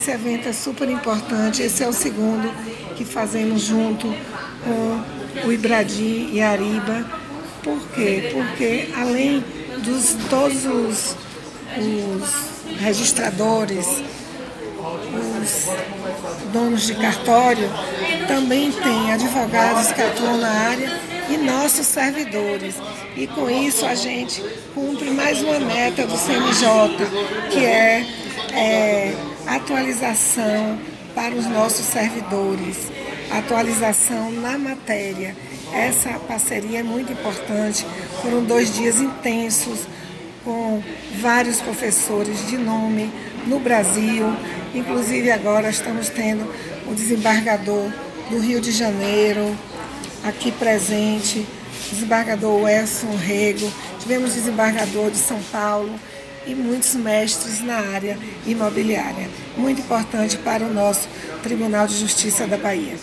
Esse evento é super importante, esse é o segundo que fazemos junto com o Ibradim e a Ariba. Por quê? Porque além dos todos os registradores, os donos de cartório, também tem advogados que atuam na área e nossos servidores. E com isso a gente cumpre mais uma meta do CNJ, que é atualização para os nossos servidores, atualização na matéria. Essa parceria é muito importante. Foram 2 dias intensos com vários professores de nome no Brasil. Inclusive agora estamos tendo o desembargador do Rio de Janeiro aqui presente, desembargador Welson Rego, tivemos desembargador de São Paulo e muitos mestres na área imobiliária. Muito importante para o nosso Tribunal de Justiça da Bahia.